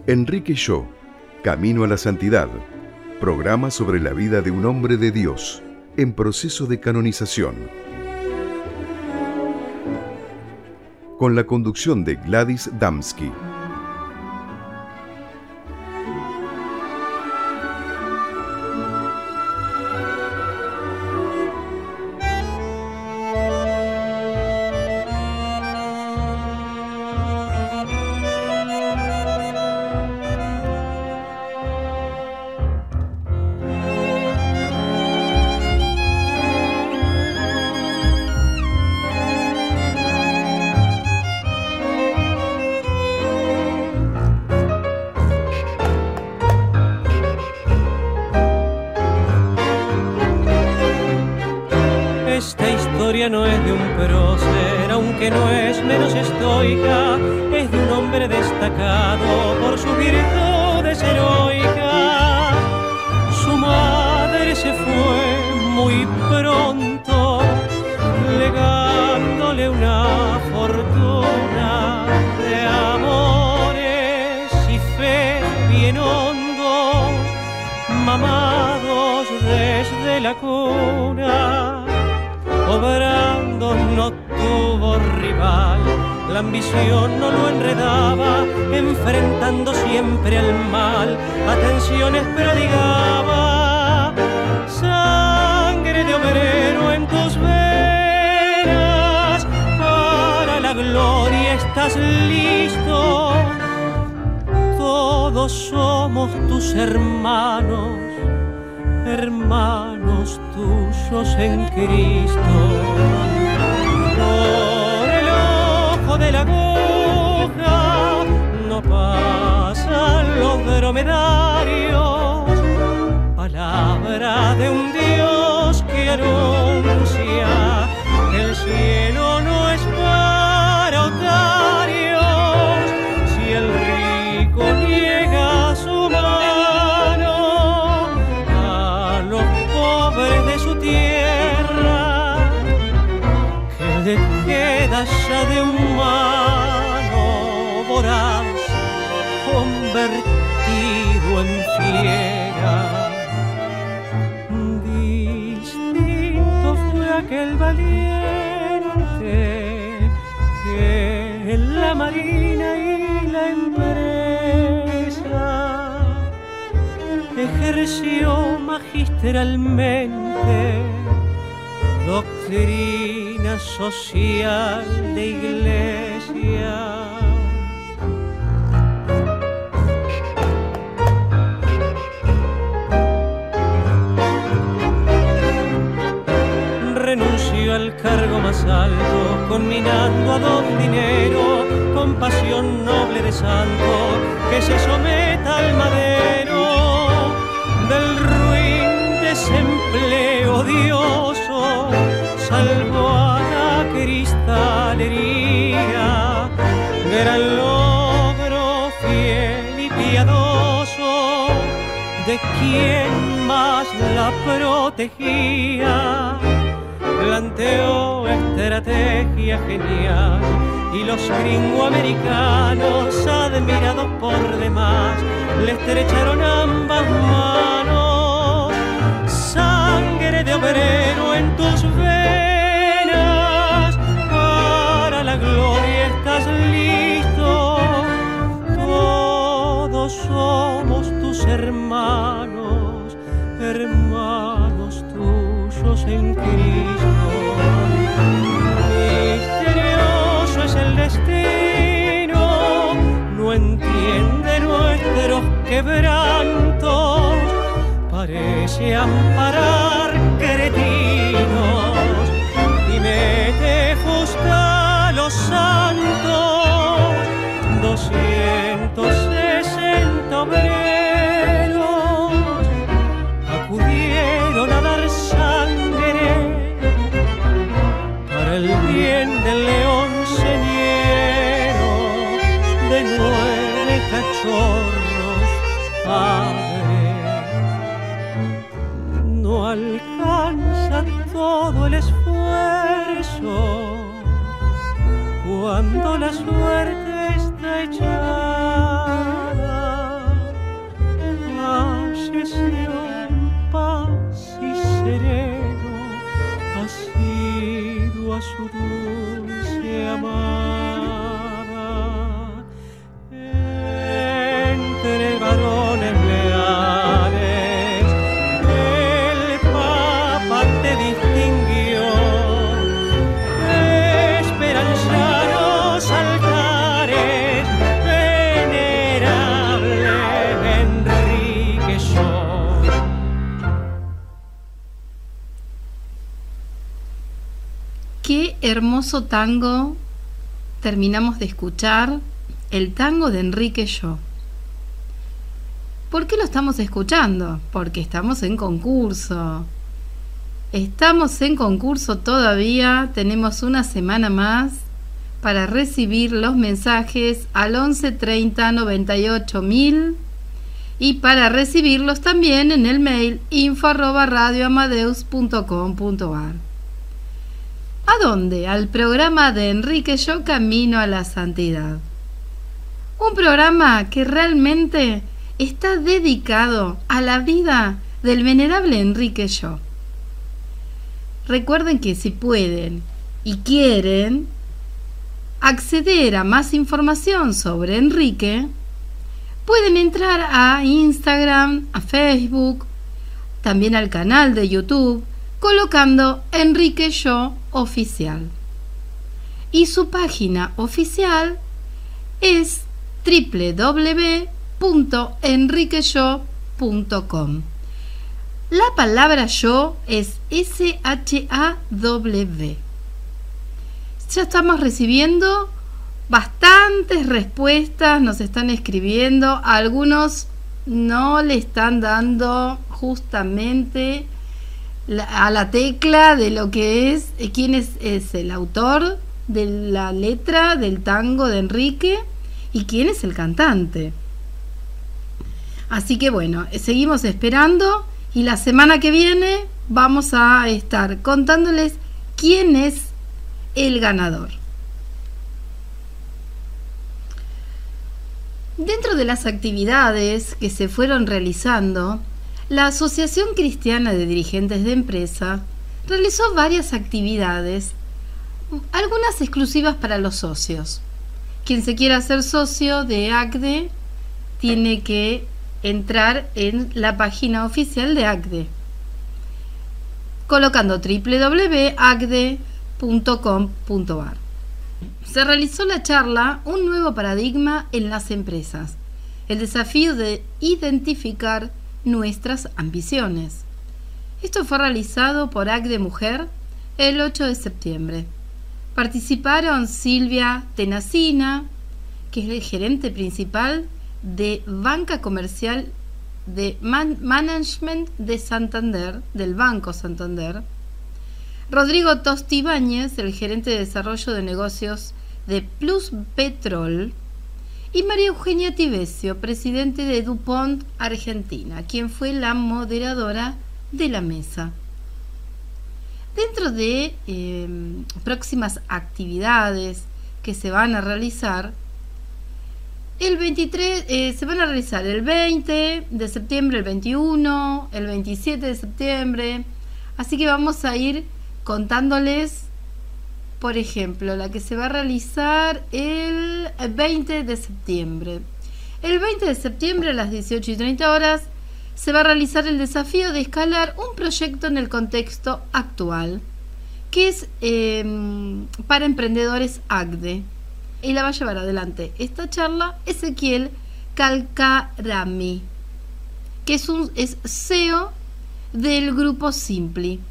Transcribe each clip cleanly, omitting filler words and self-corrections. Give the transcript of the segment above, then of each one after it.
Enrique Shaw, Camino a la Santidad, programa sobre la vida de un hombre de Dios en proceso de canonización. Con la conducción de Gladys Damsky. No es de un prócer, aunque no es menos estoica, es de un hombre destacado por sus virtudes heroicas. Su madre se fue muy pronto, legándole una fortuna de amores y fe bien hondos, mamados desde la cuna. Obrando no tuvo rival, la ambición no lo enredaba, enfrentando siempre al mal, atenciones prodigaba. Sangre de obrero en tus venas, para la gloria estás listo. Todos somos tus hermanos, hermanos tuyos en Cristo. Por el ojo de la aguja no pasan los dromedarios, palabra de un Dios que anuncia que el cielo no es para otarios. Si el rico niega su mano de su tierra, que le queda ya de humano voraz, convertido en fiera. Distinto fue aquel valiente que en la marina y la empresa ejerció magistralmente doctrina social de iglesia. Renunció al cargo más alto, conminando a don dinero, con pasión noble de santo, que se someta al madero. Del ruin desempleo odioso salvó a la cristalería, gran logro fiel y piadoso de quien más la protegía. Planteó estrategia genial y los gringoamericanos, admirados por demás, le estrecharon ambas manos. Sangre de obrero en tus venas, para la gloria estás listo. Todos somos tus hermanos, hermanos tuyos en Cristo. Misterioso es el destino, no entiende nuestros quebrantos, parece amparar cretinos y mete justa a los santos. 260 obreros acudieron a dar sangre para el bien del león señero, de 9 cachorros padre. No alcanza todo el esfuerzo cuando la suerte está echada. su dulce amada. Entre varones leales el Papa te distinguió, esperanzados altares, venerable Enrique Yo. Qué hermoso tango terminamos de escuchar, el tango de Enrique Yo. ¿Por qué lo estamos escuchando? Porque estamos en concurso. Estamos en concurso todavía, tenemos una semana más para recibir los mensajes al 11 30 98 1000 y para recibirlos también en el mail info@radioamadeus.com.ar. ¿A dónde? Al programa de Enrique Yo, Camino a la Santidad. Un programa que realmente está dedicado a la vida del venerable Enrique Yo. Recuerden que si pueden y quieren acceder a más información sobre Enrique, pueden entrar a Instagram, a Facebook, también al canal de YouTube, colocando Enrique Yo Oficial. Y su página oficial es www.enriqueyo.com. La palabra yo es SHAW. Ya estamos recibiendo bastantes respuestas, nos están escribiendo, algunos no le están dando justamente a la tecla de lo que es, quién es el autor de la letra del tango de Enrique y quién es el cantante. Así que bueno, seguimos esperando y la semana que viene vamos a estar contándoles quién es el ganador. Dentro de las actividades que se fueron realizando, la Asociación Cristiana de Dirigentes de Empresa realizó varias actividades, algunas exclusivas para los socios. Quien se quiera hacer socio de ACDE tiene que entrar en la página oficial de ACDE, colocando www.acde.com.ar. Se realizó la charla Un nuevo paradigma en las empresas, el desafío de identificar nuestras ambiciones. Esto fue realizado por ACDE Mujer el 8 de septiembre. Participaron Silvia Tenacina, que es el gerente principal de Banca Comercial de Management de Santander, del Banco Santander, Rodrigo Tosti Ibáñez, el gerente de desarrollo de negocios de Plus Petrol, y María Eugenia Tibesio, presidente de DuPont Argentina, quien fue la moderadora de la mesa. Dentro de próximas actividades que se van a realizar, el 23 se van a realizar el 20 de septiembre, el 21, el 27 de septiembre, así que vamos a ir contándoles, por ejemplo, la que se va a realizar el 20 de septiembre. El 20 de septiembre a las 18:30 horas se va a realizar el desafío de escalar un proyecto en el contexto actual, que es para emprendedores ACDE. Y la va a llevar adelante esta charla Ezequiel Calcarami, que es CEO del grupo Simpli.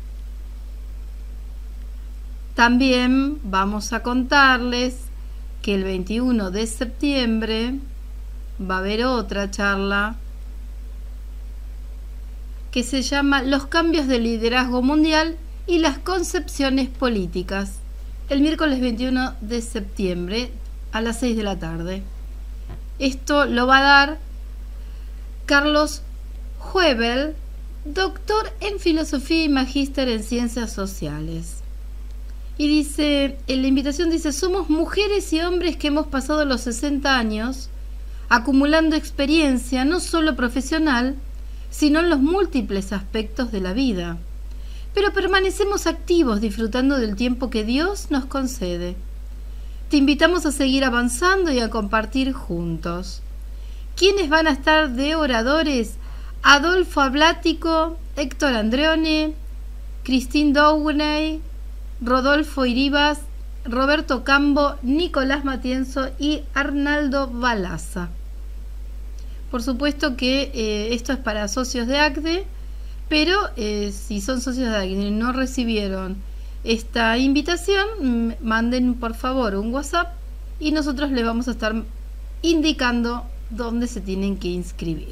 También vamos a contarles que el 21 de septiembre va a haber otra charla que se llama Los cambios de liderazgo mundial y las concepciones políticas, el miércoles 21 de septiembre a las 6 de la tarde. Esto lo va a dar Carlos Huebel, doctor en filosofía y magíster en ciencias sociales. Y dice, en la invitación dice: somos mujeres y hombres que hemos pasado los 60 años acumulando experiencia no solo profesional, sino en los múltiples aspectos de la vida. pero permanecemos activos disfrutando del tiempo que Dios nos concede. Te invitamos a seguir avanzando y a compartir juntos. ¿Quiénes van a estar de oradores? Adolfo Ablático, Héctor Andreone, Christine Downey, Rodolfo Iribas, Roberto Cambo, Nicolás Matienzo y Arnaldo Balaza. Por supuesto que esto es para socios de ACDE, pero si son socios de ACDE y no recibieron esta invitación, manden por favor un WhatsApp y nosotros les vamos a estar indicando dónde se tienen que inscribir.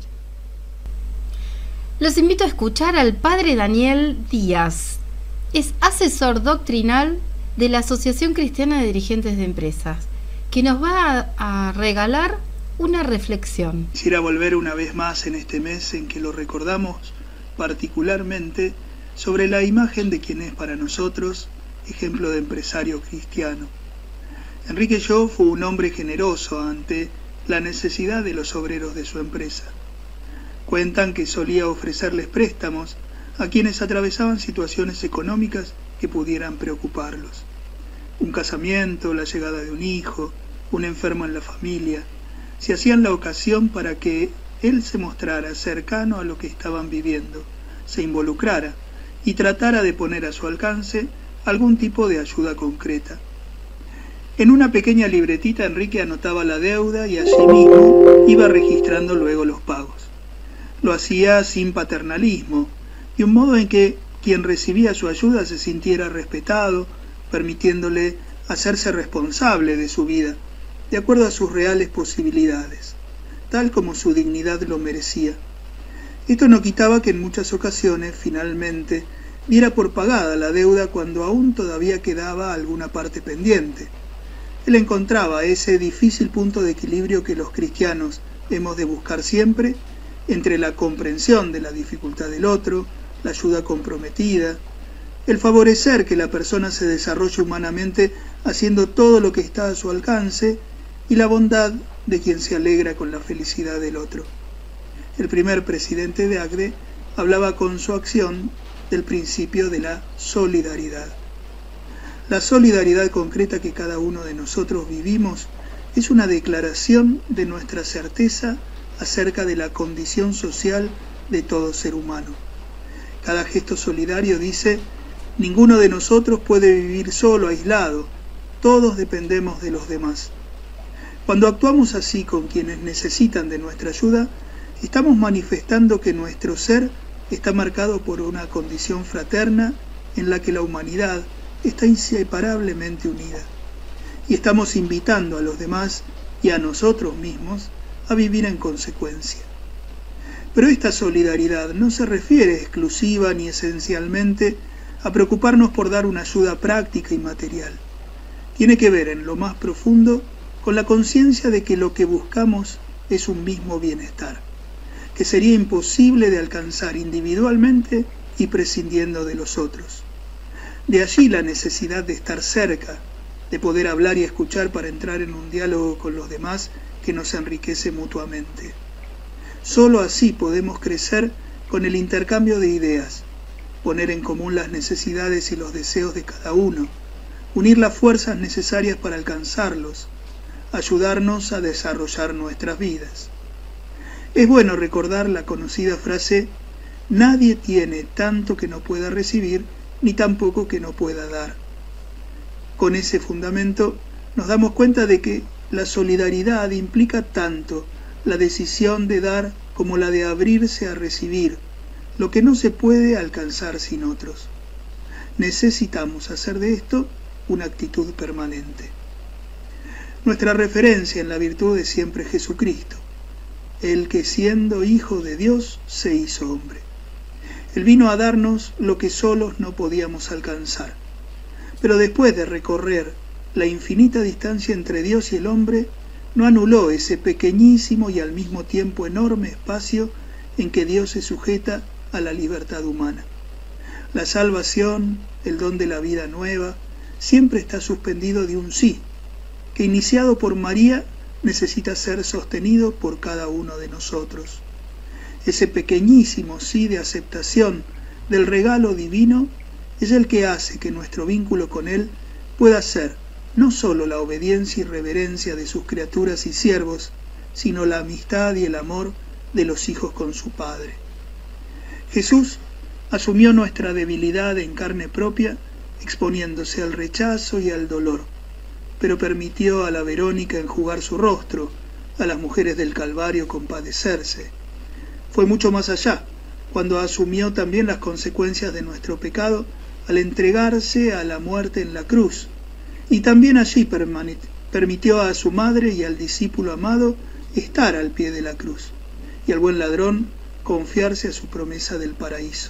Los invito a escuchar al padre Daniel Díaz. Es asesor doctrinal de la Asociación Cristiana de Dirigentes de Empresas, que nos va a regalar una reflexión. Quisiera volver una vez más en este mes en que lo recordamos particularmente sobre la imagen de quien es para nosotros ejemplo de empresario cristiano. Enrique Shaw fue un hombre generoso ante la necesidad de los obreros de su empresa. Cuentan que solía ofrecerles préstamos a quienes atravesaban situaciones económicas que pudieran preocuparlos. Un casamiento, la llegada de un hijo, un enfermo en la familia, se hacían la ocasión para que él se mostrara cercano a lo que estaban viviendo, se involucrara y tratara de poner a su alcance algún tipo de ayuda concreta. En una pequeña libretita Enrique anotaba la deuda y asimismo iba registrando luego los pagos. Lo hacía sin paternalismo, de un modo en que quien recibía su ayuda se sintiera respetado, permitiéndole hacerse responsable de su vida, de acuerdo a sus reales posibilidades, tal como su dignidad lo merecía. Esto no quitaba que en muchas ocasiones, finalmente, diera por pagada la deuda cuando aún todavía quedaba alguna parte pendiente. Él encontraba ese difícil punto de equilibrio que los cristianos hemos de buscar siempre entre la comprensión de la dificultad del otro, la ayuda comprometida, el favorecer que la persona se desarrolle humanamente haciendo todo lo que está a su alcance y la bondad de quien se alegra con la felicidad del otro. El primer presidente de ACDE hablaba con su acción del principio de la solidaridad. La solidaridad concreta que cada uno de nosotros vivimos es una declaración de nuestra certeza acerca de la condición social de todo ser humano. Cada gesto solidario dice: ninguno de nosotros puede vivir solo, aislado, todos dependemos de los demás. Cuando actuamos así con quienes necesitan de nuestra ayuda, estamos manifestando que nuestro ser está marcado por una condición fraterna en la que la humanidad está inseparablemente unida. Y estamos invitando a los demás y a nosotros mismos a vivir en consecuencia. Pero esta solidaridad no se refiere exclusiva ni esencialmente a preocuparnos por dar una ayuda práctica y material. Tiene que ver en lo más profundo con la conciencia de que lo que buscamos es un mismo bienestar, que sería imposible de alcanzar individualmente y prescindiendo de los otros. De allí la necesidad de estar cerca, de poder hablar y escuchar para entrar en un diálogo con los demás que nos enriquece mutuamente. Solo así podemos crecer con el intercambio de ideas, poner en común las necesidades y los deseos de cada uno, unir las fuerzas necesarias para alcanzarlos, ayudarnos a desarrollar nuestras vidas. Es bueno recordar la conocida frase: nadie tiene tanto que no pueda recibir, ni tampoco que no pueda dar. Con ese fundamento nos damos cuenta de que la solidaridad implica tanto la decisión de dar como la de abrirse a recibir, lo que no se puede alcanzar sin otros. Necesitamos hacer de esto una actitud permanente. Nuestra referencia en la virtud es siempre Jesucristo, el que siendo Hijo de Dios se hizo hombre. Él vino a darnos lo que solos no podíamos alcanzar. Pero después de recorrer la infinita distancia entre Dios y el hombre, no anuló ese pequeñísimo y al mismo tiempo enorme espacio en que Dios se sujeta a la libertad humana. La salvación, el don de la vida nueva, siempre está suspendido de un sí, que iniciado por María necesita ser sostenido por cada uno de nosotros. Ese pequeñísimo sí de aceptación del regalo divino es el que hace que nuestro vínculo con Él pueda ser no solo la obediencia y reverencia de sus criaturas y siervos, sino la amistad y el amor de los hijos con su Padre. Jesús asumió nuestra debilidad en carne propia, exponiéndose al rechazo y al dolor, pero permitió a la Verónica enjugar su rostro, a las mujeres del Calvario compadecerse. Fue mucho más allá, cuando asumió también las consecuencias de nuestro pecado al entregarse a la muerte en la cruz, y también allí permitió a su madre y al discípulo amado estar al pie de la cruz, y al buen ladrón confiarse a su promesa del paraíso.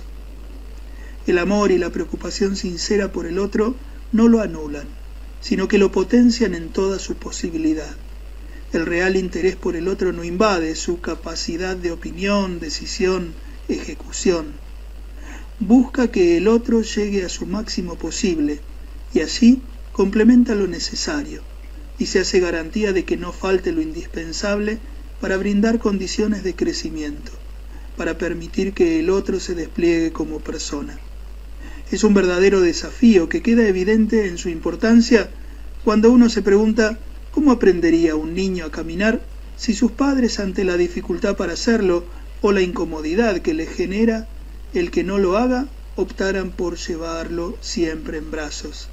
El amor y la preocupación sincera por el otro no lo anulan, sino que lo potencian en toda su posibilidad. El real interés por el otro no invade su capacidad de opinión, decisión, ejecución. Busca que el otro llegue a su máximo posible y así complementa lo necesario y se hace garantía de que no falte lo indispensable para brindar condiciones de crecimiento, para permitir que el otro se despliegue como persona. Es un verdadero desafío que queda evidente en su importancia cuando uno se pregunta ¿cómo aprendería un niño a caminar si sus padres, ante la dificultad para hacerlo o la incomodidad que le genera el que no lo haga, optaran por llevarlo siempre en brazos?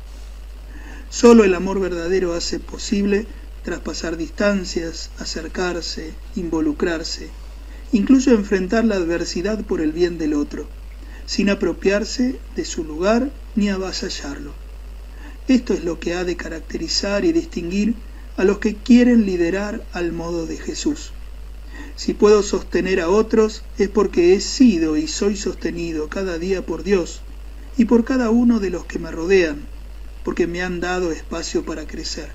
Solo el amor verdadero hace posible traspasar distancias, acercarse, involucrarse, incluso enfrentar la adversidad por el bien del otro, sin apropiarse de su lugar ni avasallarlo. Esto es lo que ha de caracterizar y distinguir a los que quieren liderar al modo de Jesús. Si puedo sostener a otros es porque he sido y soy sostenido cada día por Dios y por cada uno de los que me rodean, porque me han dado espacio para crecer.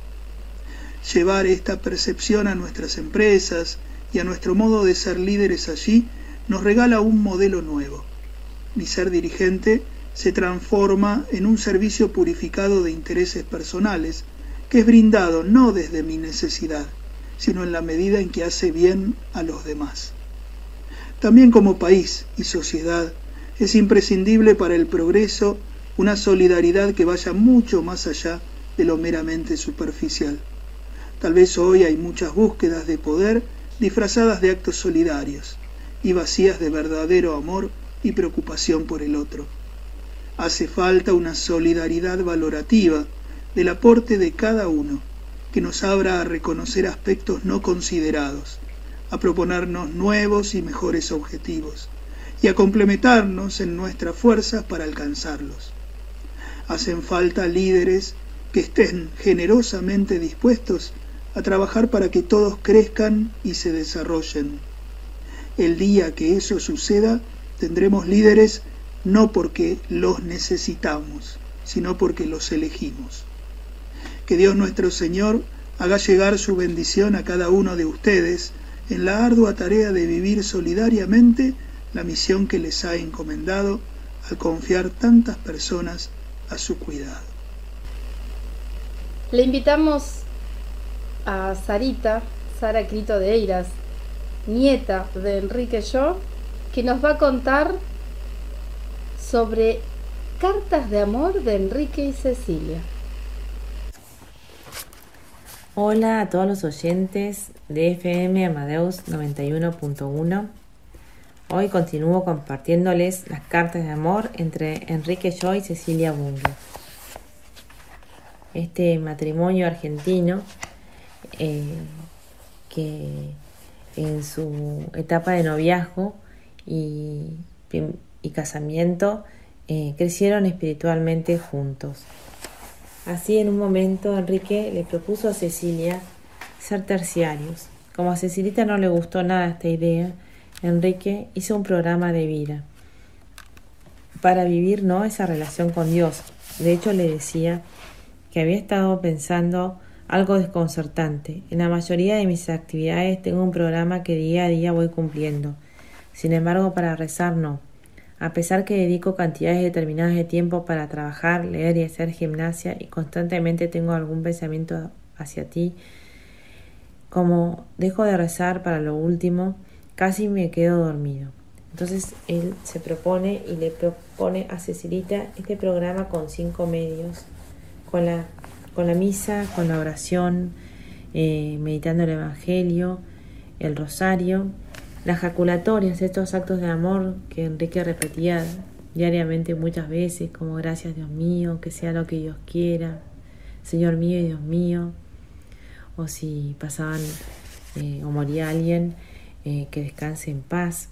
Llevar esta percepción a nuestras empresas y a nuestro modo de ser líderes allí nos regala un modelo nuevo. Mi ser dirigente se transforma en un servicio purificado de intereses personales, que es brindado no desde mi necesidad, sino en la medida en que hace bien a los demás. También como país y sociedad es imprescindible para el progreso una solidaridad que vaya mucho más allá de lo meramente superficial. Tal vez hoy hay muchas búsquedas de poder disfrazadas de actos solidarios y vacías de verdadero amor y preocupación por el otro. Hace falta una solidaridad valorativa del aporte de cada uno, que nos abra a reconocer aspectos no considerados, a proponernos nuevos y mejores objetivos, y a complementarnos en nuestras fuerzas para alcanzarlos. Hacen falta líderes que estén generosamente dispuestos a trabajar para que todos crezcan y se desarrollen. El día que eso suceda, tendremos líderes no porque los necesitamos, sino porque los elegimos. Que Dios nuestro Señor haga llegar su bendición a cada uno de ustedes en la ardua tarea de vivir solidariamente la misión que les ha encomendado al confiar tantas personas a su cuidado. Le invitamos a Sara Crito de Eiras, nieta de Enrique Yo, que nos va a contar sobre cartas de amor de Enrique y Cecilia. Hola a todos los oyentes de FM Amadeus 91.1. Hoy continúo compartiéndoles las cartas de amor entre Enrique Yo y Cecilia Bunge. Este matrimonio argentino que en su etapa de noviazgo y casamiento crecieron espiritualmente juntos. Así, en un momento, Enrique le propuso a Cecilia ser terciarios. Como a Cecilita no le gustó nada esta idea, Enrique hizo un programa de vida para vivir esa relación con Dios. De hecho, le decía que había estado pensando algo desconcertante. En la mayoría de mis actividades tengo un programa que día a día voy cumpliendo. Sin embargo, para rezar no. A pesar que dedico cantidades determinadas de tiempo para trabajar, leer y hacer gimnasia y constantemente tengo algún pensamiento hacia ti, como dejo de rezar para lo último, casi me quedo dormido. Entonces él se propone y le propone a Cecilita este programa con 5 medios, con la misa, con la oración, meditando el Evangelio, el rosario, las jaculatorias, estos actos de amor que Enrique repetía diariamente muchas veces, como gracias Dios mío, que sea lo que Dios quiera, Señor mío y Dios mío, o si pasaban o moría alguien, que descanse en paz.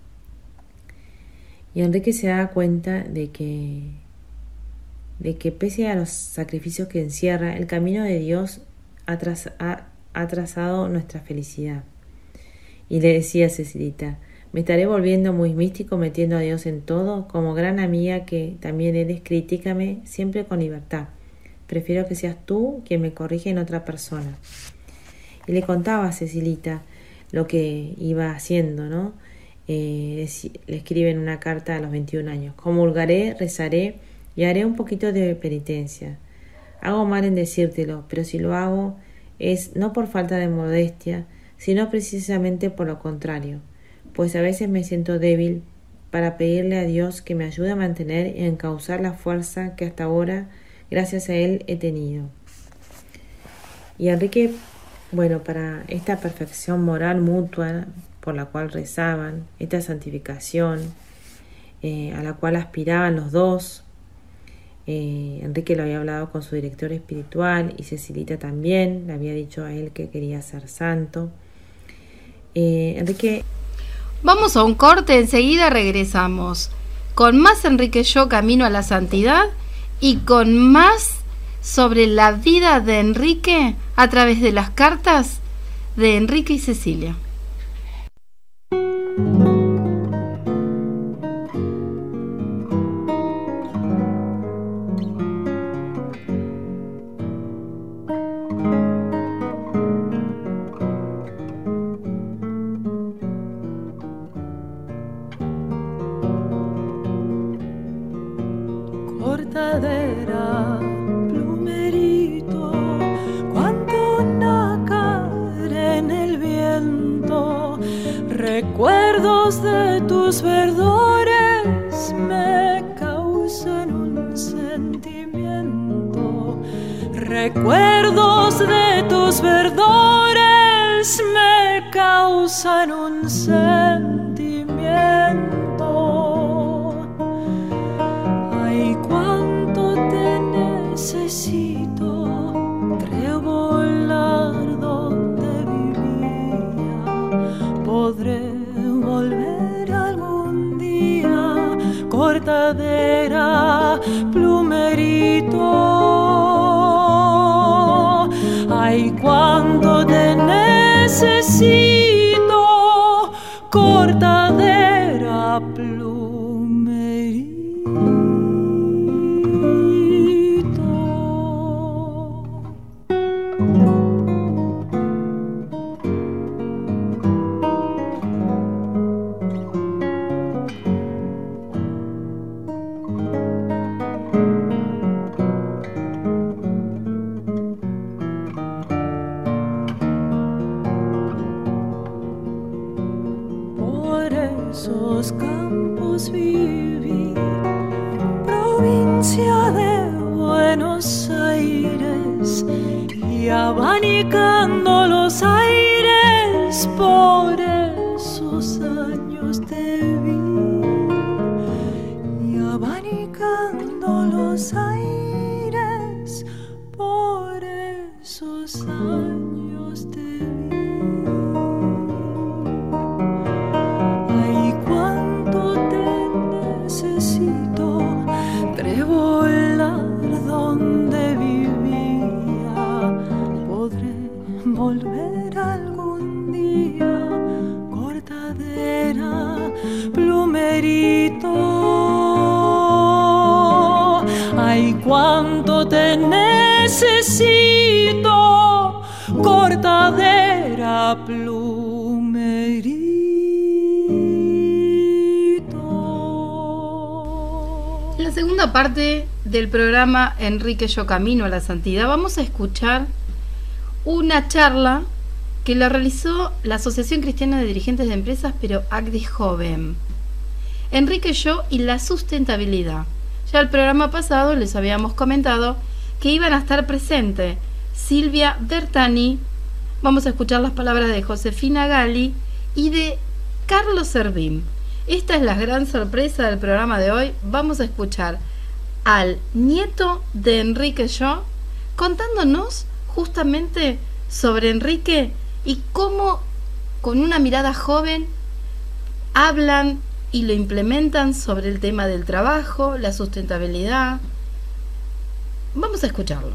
Y Enrique se da cuenta de que pese a los sacrificios que encierra, el camino de Dios ha trazado nuestra felicidad. Y le decía a Cecilita: me estaré volviendo muy místico metiendo a Dios en todo. Como gran amiga que también eres, critícame siempre con libertad. Prefiero que seas tú quien me corrige en otra persona. Y le contaba a Cecilita lo que iba haciendo, ¿no? Le escribe en una carta a los 21 años: comulgaré, rezaré y haré un poquito de penitencia. Hago mal en decírtelo, pero si lo hago es no por falta de modestia, sino precisamente por lo contrario, pues a veces me siento débil para pedirle a Dios que me ayude a mantener y a encauzar la fuerza que hasta ahora, gracias a Él, he tenido. Y Enrique, para esta perfección moral mutua por la cual rezaban, esta santificación a la cual aspiraban los dos, Enrique lo había hablado con su director espiritual y Cecilita también, le había dicho a él que quería ser santo. Enrique... Vamos a un corte, enseguida regresamos con más Enrique Yo Camino a la Santidad y con más sobre la vida de Enrique a través de las cartas de Enrique y Cecilia. Cortadera, plumerito, cuánto nácar en el viento, recuerdos de tus verdores me causan un sentimiento, recuerdos de tus verdores me causan un sentimiento. Ay, cuánto te necesito, trebolar donde vivía, podré volver algún día, cortadera, plumerito. Ay, cuánto te necesito, cortadera, plumerito. Esos campos viví, provincia de Buenos Aires, y abanicando los aires, por esos años te vi, y abanicando los aires, por esos años te vi. Trebolar donde vivía, podré volver algún día, cortadera, plumerito. Ay, cuánto te necesito, cortadera, plumerito. En la segunda parte del programa Enrique Yo Camino a la Santidad vamos a escuchar una charla que la realizó la Asociación Cristiana de Dirigentes de Empresas, pero ACDI Joven. Enrique Yo y la sustentabilidad. Ya el programa pasado les habíamos comentado que iban a estar presentes Silvia Bertani, vamos a escuchar las palabras de Josefina Gali y de Carlos Servín. Esta es la gran sorpresa del programa de hoy. Vamos a escuchar al nieto de Enrique Yo contándonos justamente sobre Enrique y cómo con una mirada joven hablan y lo implementan sobre el tema del trabajo, la sustentabilidad. Vamos a escucharlo.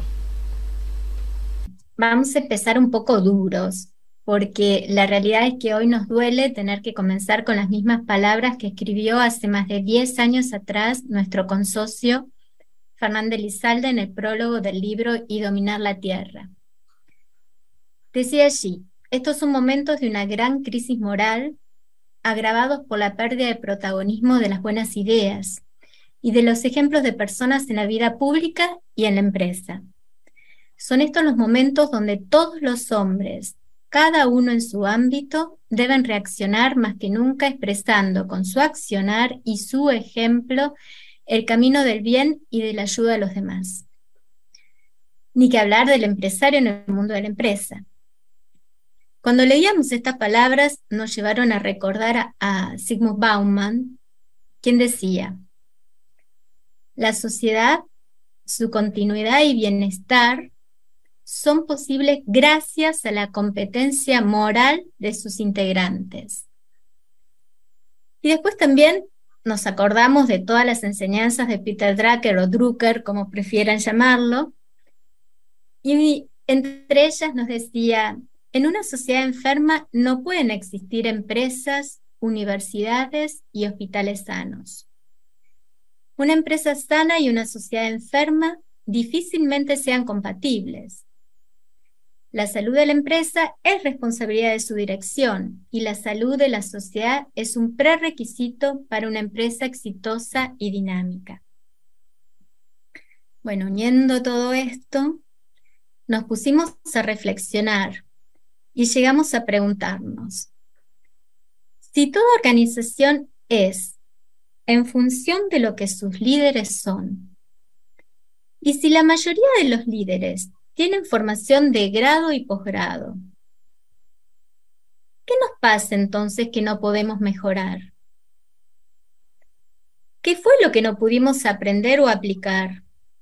Vamos a empezar un poco duros, porque la realidad es que hoy nos duele tener que comenzar con las mismas palabras que escribió hace más de 10 años atrás nuestro consocio Fernández Lizalde en el prólogo del libro Y dominar la tierra. Decía allí: estos son momentos de una gran crisis moral, agravados por la pérdida de protagonismo de las buenas ideas y de los ejemplos de personas en la vida pública y en la empresa. Son estos los momentos donde todos los hombres, cada uno en su ámbito, deben reaccionar más que nunca expresando con su accionar y su ejemplo el camino del bien y de la ayuda a los demás. Ni que hablar del empresario en el mundo de la empresa. Cuando leíamos estas palabras nos llevaron a recordar a Zygmunt Bauman, quien decía: la sociedad, su continuidad y bienestar son posibles gracias a la competencia moral de sus integrantes. Y después también nos acordamos de todas las enseñanzas de Peter Drucker o Drucker, como prefieran llamarlo, y entre ellas nos decía: en una sociedad enferma no pueden existir empresas, universidades y hospitales sanos. Una empresa sana y una sociedad enferma difícilmente sean compatibles. La salud de la empresa es responsabilidad de su dirección y la salud de la sociedad es un prerequisito para una empresa exitosa y dinámica. Bueno, uniendo todo esto, nos pusimos a reflexionar y llegamos a preguntarnos: si toda organización es en función de lo que sus líderes son, y si la mayoría de los líderes tienen formación de grado y posgrado, ¿qué nos pasa entonces que no podemos mejorar? ¿Qué fue lo que no pudimos aprender o aplicar?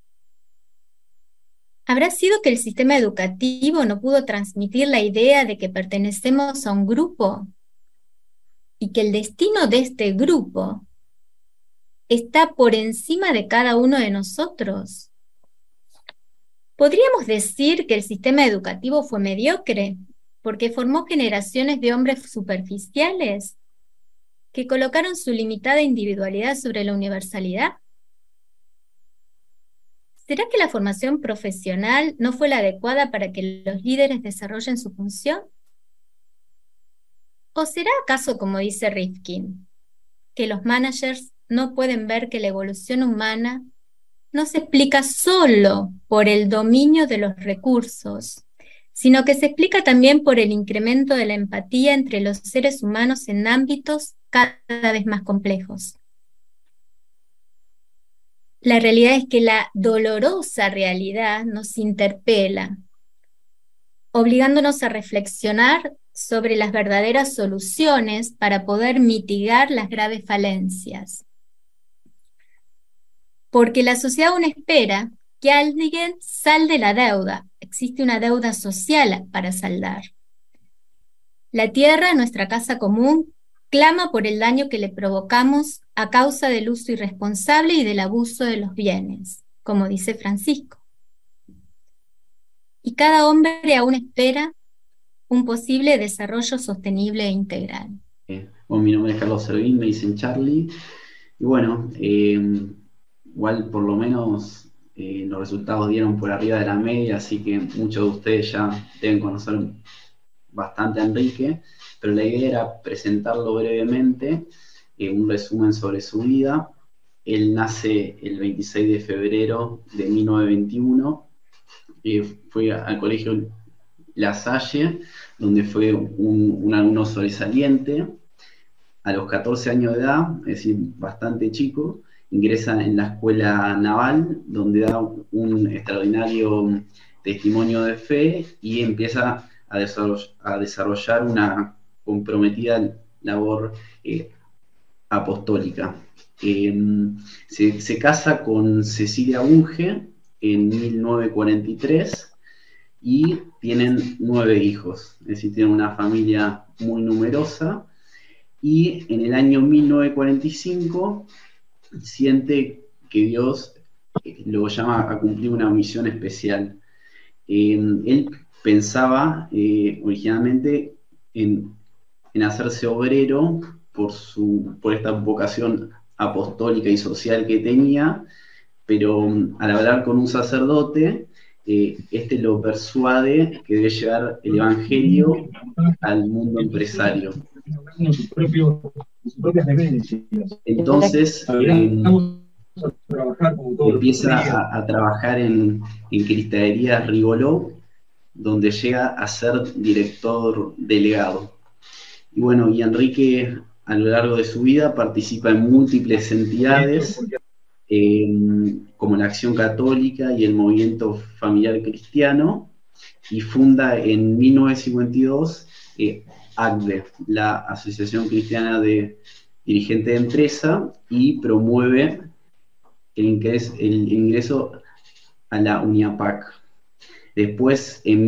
¿Habrá sido que el sistema educativo no pudo transmitir la idea de que pertenecemos a un grupo y que el destino de este grupo está por encima de cada uno de nosotros? ¿Podríamos decir que el sistema educativo fue mediocre porque formó generaciones de hombres superficiales que colocaron su limitada individualidad sobre la universalidad? ¿Será que la formación profesional no fue la adecuada para que los líderes desarrollen su función? ¿O será acaso, como dice Rifkin, que los managers no pueden ver que la evolución humana no se explica solo por el dominio de los recursos, sino que se explica también por el incremento de la empatía entre los seres humanos en ámbitos cada vez más complejos? La realidad es que la dolorosa realidad nos interpela, obligándonos a reflexionar sobre las verdaderas soluciones para poder mitigar las graves falencias. Porque la sociedad aún espera que alguien salde la deuda. Existe una deuda social para saldar. La tierra, nuestra casa común, clama por el daño que le provocamos a causa del uso irresponsable y del abuso de los bienes, como dice Francisco. Y cada hombre aún espera un posible desarrollo sostenible e integral. Bueno, mi nombre es Carlos Servín, me dicen Charlie. Y bueno, igual por lo menos los resultados dieron por arriba de la media, así que muchos de ustedes ya deben conocer bastante a Enrique, pero la idea era presentarlo brevemente, un resumen sobre su vida. Él nace el 26 de febrero de 1921, fue al colegio La Salle, donde fue un alumno sobresaliente. a los 14 años de edad, es decir, bastante chico, ingresa en la escuela naval, donde da un extraordinario testimonio de fe y empieza a desarrollar una comprometida labor apostólica. Se casa con Cecilia Bunge en 1943 y tienen 9 hijos, es decir, tienen una familia muy numerosa, y en el año 1945 siente que Dios lo llama a cumplir una misión especial. Él pensaba originalmente en hacerse obrero por esta vocación apostólica y social que tenía, pero al hablar con un sacerdote, este lo persuade que debe llevar el evangelio al mundo empresario. Entonces empieza a trabajar en Cristalería Rigoló, donde llega a ser director delegado. Y bueno, y Enrique a lo largo de su vida participa en múltiples entidades, como la Acción Católica y el Movimiento Familiar Cristiano, y funda en 1952 ACDE, la Asociación Cristiana de Dirigentes de Empresa, y promueve el ingreso a la UNIAPAC. Después, en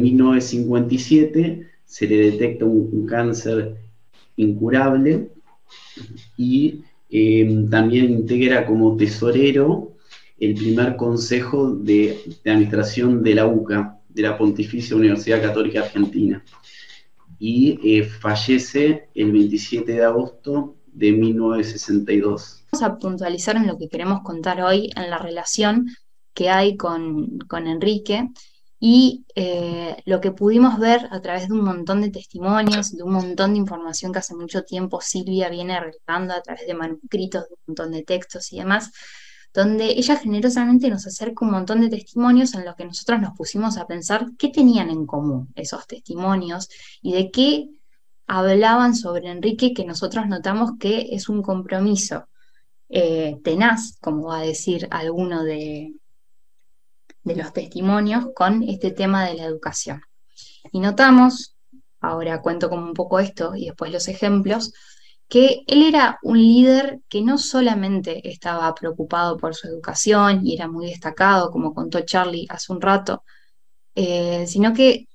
1957, se le detecta un cáncer incurable y también integra como tesorero el primer consejo de administración de la UCA, de la Pontificia Universidad Católica Argentina, y fallece el 27 de agosto de 1962. Vamos a puntualizar en lo que queremos contar hoy, en la relación que hay con Enrique, y lo que pudimos ver a través de un montón de testimonios, de un montón de información que hace mucho tiempo Silvia viene revelando a través de manuscritos, de un montón de textos y demás, donde ella generosamente nos acerca un montón de testimonios en los que nosotros nos pusimos a pensar qué tenían en común esos testimonios y de qué hablaban sobre Enrique, que nosotros notamos que es un compromiso tenaz, como va a decir alguno de los testimonios, con este tema de la educación. Y notamos, ahora cuento como un poco esto y después los ejemplos, que él era un líder que no solamente estaba preocupado por su educación y era muy destacado, como contó Charlie hace un rato, sino que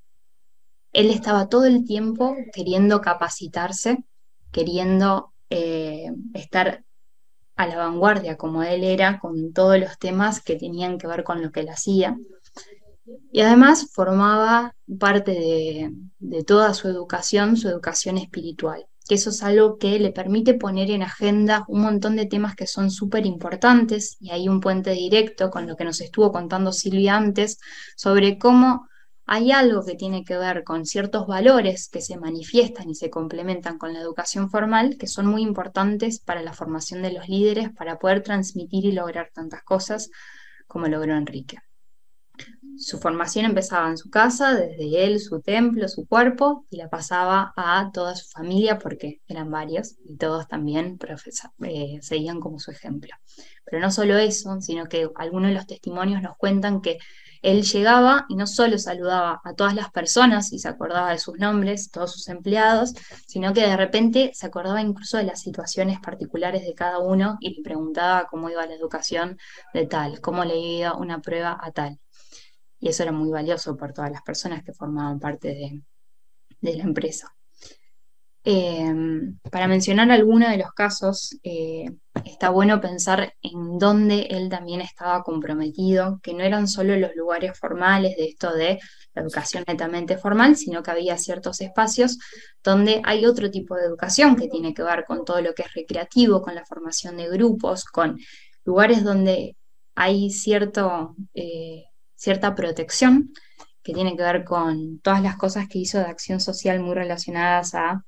él estaba todo el tiempo queriendo capacitarse, queriendo estar a la vanguardia como él era, con todos los temas que tenían que ver con lo que él hacía. Y además formaba parte de toda su educación espiritual, que eso es algo que le permite poner en agenda un montón de temas que son súper importantes, y hay un puente directo con lo que nos estuvo contando Silvia antes, sobre cómo hay algo que tiene que ver con ciertos valores que se manifiestan y se complementan con la educación formal, que son muy importantes para la formación de los líderes, para poder transmitir y lograr tantas cosas como logró Enrique. Su formación empezaba en su casa, desde él, su templo, su cuerpo, y la pasaba a toda su familia, porque eran varios, y todos también seguían como su ejemplo. Pero no solo eso, sino que algunos de los testimonios nos cuentan que él llegaba y no solo saludaba a todas las personas y se acordaba de sus nombres, todos sus empleados, sino que de repente se acordaba incluso de las situaciones particulares de cada uno y le preguntaba cómo iba la educación de tal, cómo le iba una prueba a tal. Y eso era muy valioso por todas las personas que formaban parte de la empresa. Para mencionar algunos de los casos, está bueno pensar en dónde él también estaba comprometido, que no eran solo los lugares formales de esto de la educación netamente formal, sino que había ciertos espacios donde hay otro tipo de educación que tiene que ver con todo lo que es recreativo, con la formación de grupos, con lugares donde hay cierta protección, que tiene que ver con todas las cosas que hizo de acción social muy relacionadas a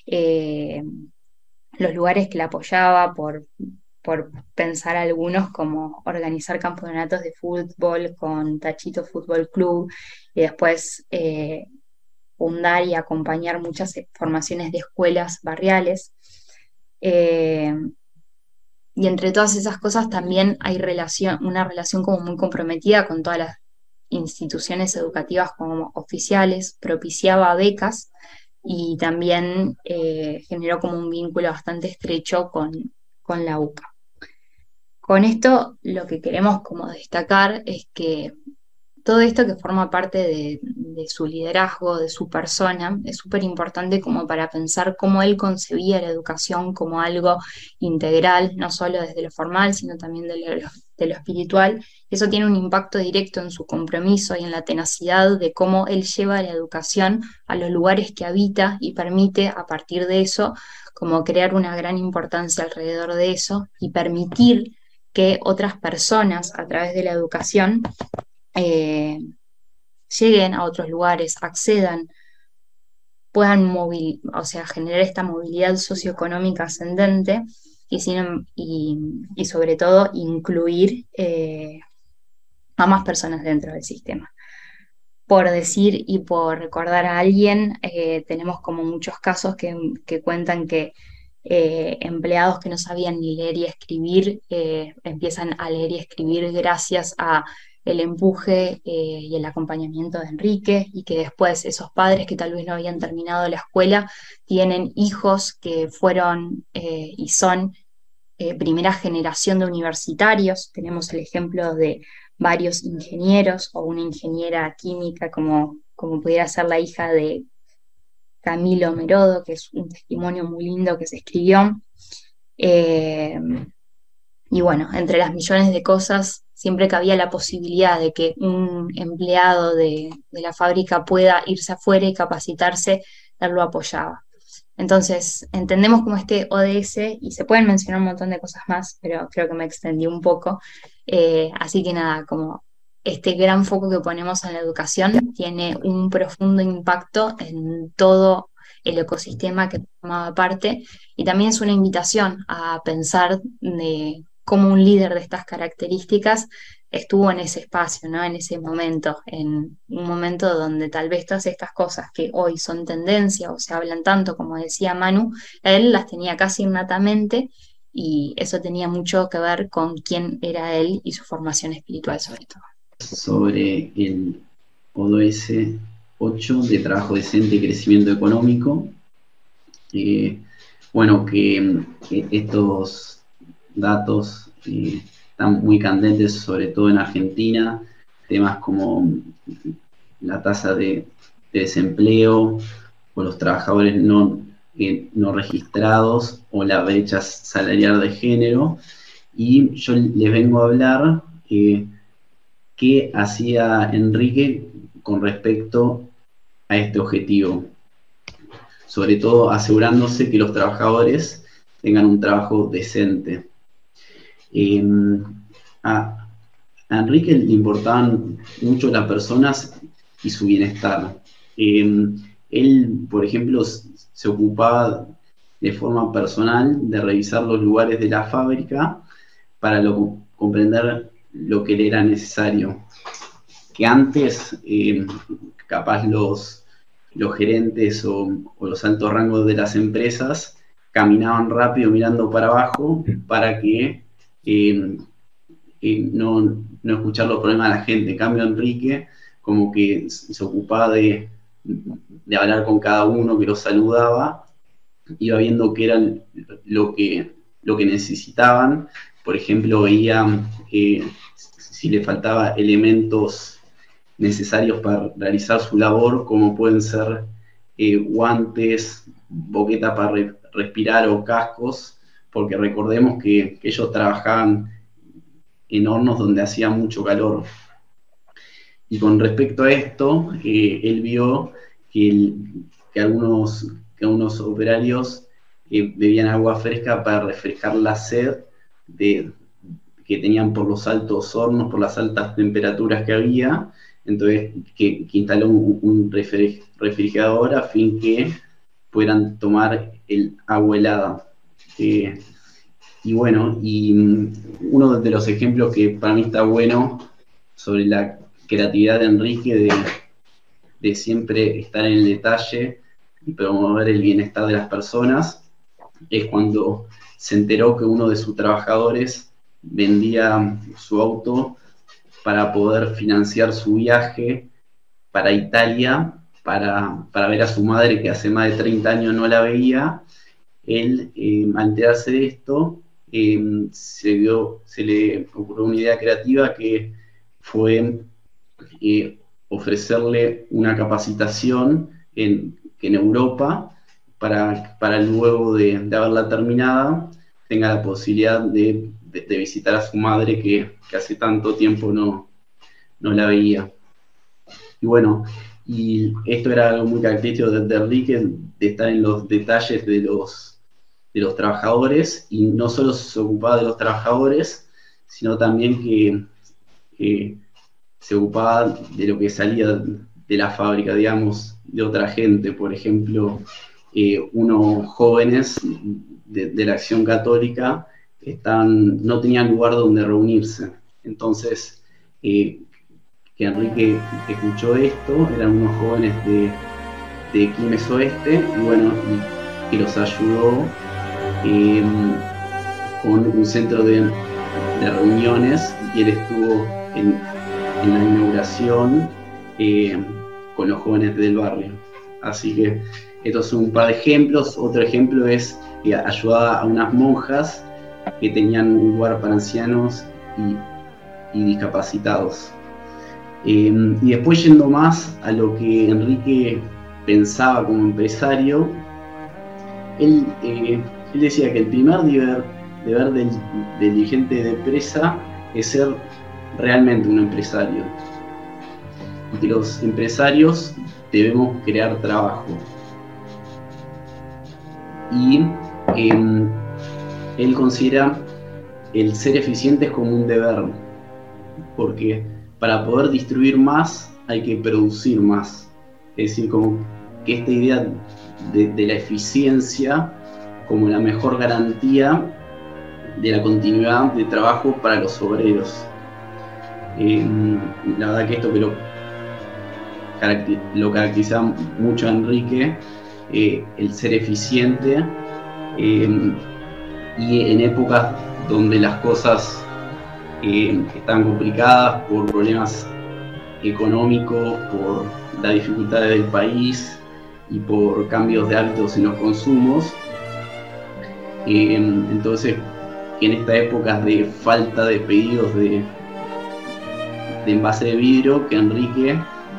los lugares que la apoyaba, por pensar algunos como organizar campeonatos de fútbol con Tachito Fútbol Club, y después fundar y acompañar muchas formaciones de escuelas barriales. Y entre todas esas cosas también hay una relación como muy comprometida con todas las instituciones educativas como oficiales, propiciaba becas y también generó como un vínculo bastante estrecho con la UCA. Con esto lo que queremos como destacar es que todo esto que forma parte de su liderazgo, de su persona, es súper importante como para pensar cómo él concebía la educación como algo integral, no solo desde lo formal, sino también de lo espiritual. Eso tiene un impacto directo en su compromiso y en la tenacidad de cómo él lleva la educación a los lugares que habita y permite a partir de eso como crear una gran importancia alrededor de eso y permitir que otras personas a través de la educación eh, lleguen a otros lugares, accedan, puedan o sea, generar esta movilidad socioeconómica ascendente y sobre todo incluir a más personas dentro del sistema. Por decir y por recordar a alguien, tenemos como muchos casos que cuentan que empleados que no sabían ni leer y escribir empiezan a leer y escribir gracias a el empuje y el acompañamiento de Enrique, y que después esos padres que tal vez no habían terminado la escuela tienen hijos que fueron y son primera generación de universitarios. Tenemos el ejemplo de varios ingenieros o una ingeniera química como pudiera ser la hija de Camilo Merodo, que es un testimonio muy lindo que se escribió. Y bueno, entre las millones de cosas, siempre que había la posibilidad de que un empleado de la fábrica pueda irse afuera y capacitarse, él lo apoyaba. Entonces, entendemos como este ODS, y se pueden mencionar un montón de cosas más, pero creo que me extendí un poco. Así que nada, como este gran foco que ponemos en la educación tiene un profundo impacto en todo el ecosistema que formaba parte, y también es una invitación a pensar de cómo un líder de estas características estuvo en ese espacio, ¿no? En ese momento, en un momento donde tal vez todas estas cosas que hoy son tendencia o se hablan tanto, como decía Manu, él las tenía casi innatamente, y eso tenía mucho que ver con quién era él y su formación espiritual sobre todo. Sobre el ODS 8 de trabajo decente y crecimiento económico, bueno, que estos datos están muy candentes, sobre todo en Argentina, temas como la tasa de desempleo o los trabajadores no registrados o la brecha salarial de género. Y yo les vengo a hablar qué hacía Enrique con respecto a este objetivo, sobre todo asegurándose que los trabajadores tengan un trabajo decente. A Enrique le importaban mucho las personas y su bienestar. Él, por ejemplo, se ocupaba de forma personal de revisar los lugares de la fábrica para comprender lo que le era necesario. Que antes, capaz los gerentes o los altos rangos de las empresas caminaban rápido mirando para abajo para que no escuchar los problemas de la gente. En cambio, Enrique como que se ocupaba de hablar con cada uno que los saludaba, iba viendo qué era lo que necesitaban. Por ejemplo, veía si le faltaba elementos necesarios para realizar su labor, como pueden ser guantes, boqueta para respirar o cascos, porque recordemos que ellos trabajaban en hornos donde hacía mucho calor. Y con respecto a esto, él vio que algunos operarios bebían agua fresca para refrescar la sed que tenían por los altos hornos, por las altas temperaturas que había. Entonces, que instaló un refrigerador a fin que puedan tomar el agua helada. Y bueno, y uno de los ejemplos que para mí está bueno sobre la creatividad de Enrique de siempre estar en el detalle y promover el bienestar de las personas, es cuando se enteró que uno de sus trabajadores vendía su auto para poder financiar su viaje para Italia, para ver a su madre que hace más de 30 años no la veía. Él, al enterarse de esto, se le ocurrió una idea creativa que fue ofrecerle una capacitación en Europa para luego de haberla terminada tenga la posibilidad de visitar a su madre que hace tanto tiempo no la veía. Y bueno, y esto era algo muy característico de Enrique, de estar en los detalles de los trabajadores, y no solo se ocupaba de los trabajadores, sino también que se ocupaba de lo que salía de la fábrica, digamos, de otra gente. Por ejemplo, unos jóvenes de la Acción Católica no tenían lugar donde reunirse. Entonces, que Enrique escuchó esto, eran unos jóvenes de Quilmes Oeste, y bueno, que los ayudó con un centro de reuniones, y él estuvo en la inauguración con los jóvenes del barrio. Así que estos son un par de ejemplos. Otro ejemplo es que ayudaba a unas monjas que tenían un lugar para ancianos y discapacitados. Y después, yendo más a lo que Enrique pensaba como empresario, él decía que el primer deber del dirigente de empresa es ser realmente un empresario, y que los empresarios debemos crear trabajo. Y él considera el ser eficientes como un deber, porque para poder distribuir más hay que producir más. Es decir, como que esta idea de la eficiencia como la mejor garantía de la continuidad de trabajo para los obreros. La verdad que esto que lo caracteriza mucho a Enrique, el ser eficiente, y en épocas donde las cosas están complicadas por problemas económicos, por las dificultades del país y por cambios de hábitos en los consumos. Entonces, en estas épocas de falta de pedidos de envase de vidrio, que Enrique,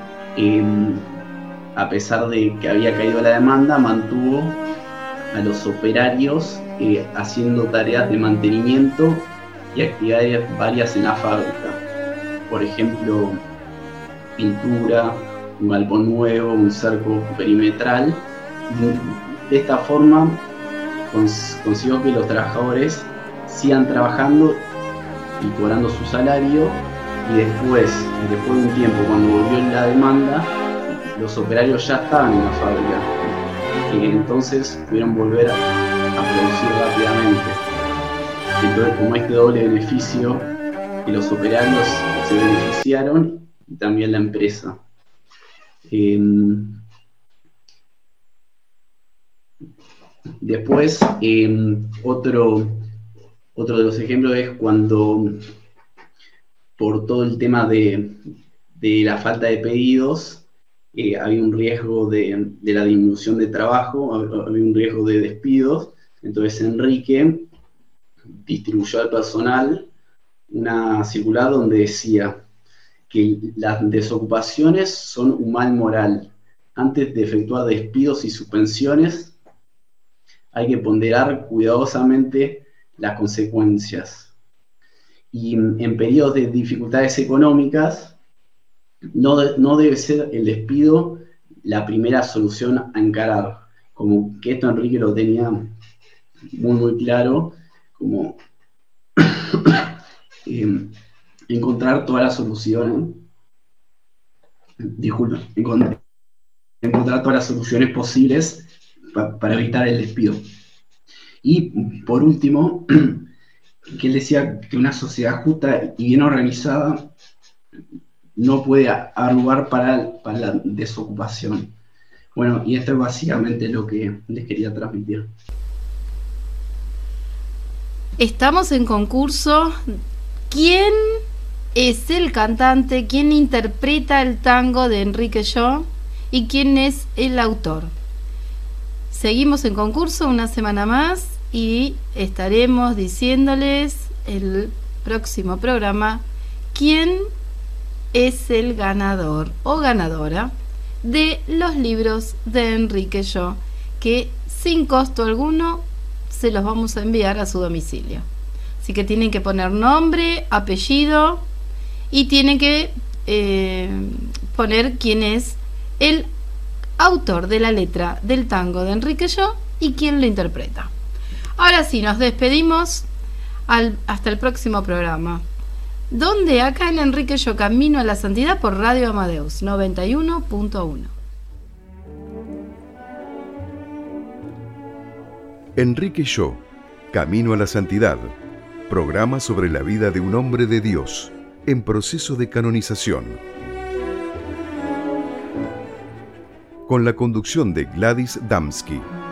a pesar de que había caído la demanda, mantuvo a los operarios haciendo tareas de mantenimiento y actividades varias en la fábrica. Por ejemplo, pintura, un galpón nuevo, un cerco perimetral. De esta forma consiguió que los trabajadores sigan trabajando y cobrando su salario, y después de un tiempo, cuando volvió la demanda, los operarios ya estaban en la fábrica, entonces pudieron volver a producir rápidamente. Entonces, como este doble beneficio, que los operarios se beneficiaron y también la empresa. Después, otro de los ejemplos es cuando, por todo el tema de la falta de pedidos, había un riesgo de la disminución de trabajo, había un riesgo de despidos. Entonces Enrique distribuyó al personal una circular donde decía que las desocupaciones son un mal moral. Antes de efectuar despidos y suspensiones, hay que ponderar cuidadosamente las consecuencias. Y en periodos de dificultades económicas, no debe ser el despido la primera solución a encarar. Como que esto Enrique lo tenía muy claro, como encontrar todas las soluciones, encontrar todas las soluciones posibles para evitar el despido. Y por último, que él decía que una sociedad justa y bien organizada no puede haber lugar para la desocupación. Bueno, y esto es básicamente lo que les quería transmitir. Estamos en concurso. ¿Quién es el cantante? ¿Quién interpreta el tango de Enrique Yo? ¿Y quién es el autor? Seguimos en concurso una semana más y estaremos diciéndoles el próximo programa quién es el ganador o ganadora de los libros de Enrique Yo, que sin costo alguno se los vamos a enviar a su domicilio. Así que tienen que poner nombre, apellido y tienen que poner quién es el autor de la letra del tango de Enrique Yo y quién lo interpreta. Ahora sí, nos despedimos hasta el próximo programa. Donde acá en Enrique Yo, Camino a la Santidad por Radio Amadeus 91.1. Enrique Yo, Camino a la Santidad, programa sobre la vida de un hombre de Dios en proceso de canonización. Con la conducción de Gladys Damsky.